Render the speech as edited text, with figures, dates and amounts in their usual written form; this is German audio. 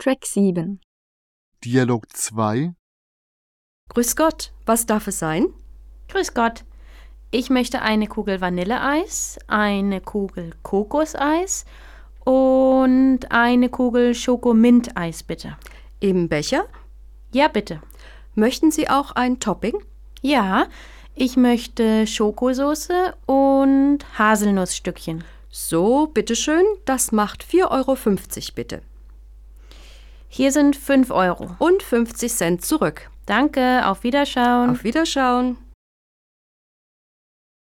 Track 7. Dialog 2. Grüß Gott, was darf es sein? Grüß Gott. Ich möchte eine Kugel Vanilleeis, eine Kugel Kokoseis und eine Kugel Schokominteis, bitte. Im Becher? Ja, bitte. Möchten Sie auch ein Topping? Ja, ich möchte Schokosoße und Haselnussstückchen. So, bitteschön, das macht 4,50 € bitte. Hier sind 5 €. Und 50 Cent zurück. Danke, auf Wiederschauen. Auf Wiederschauen.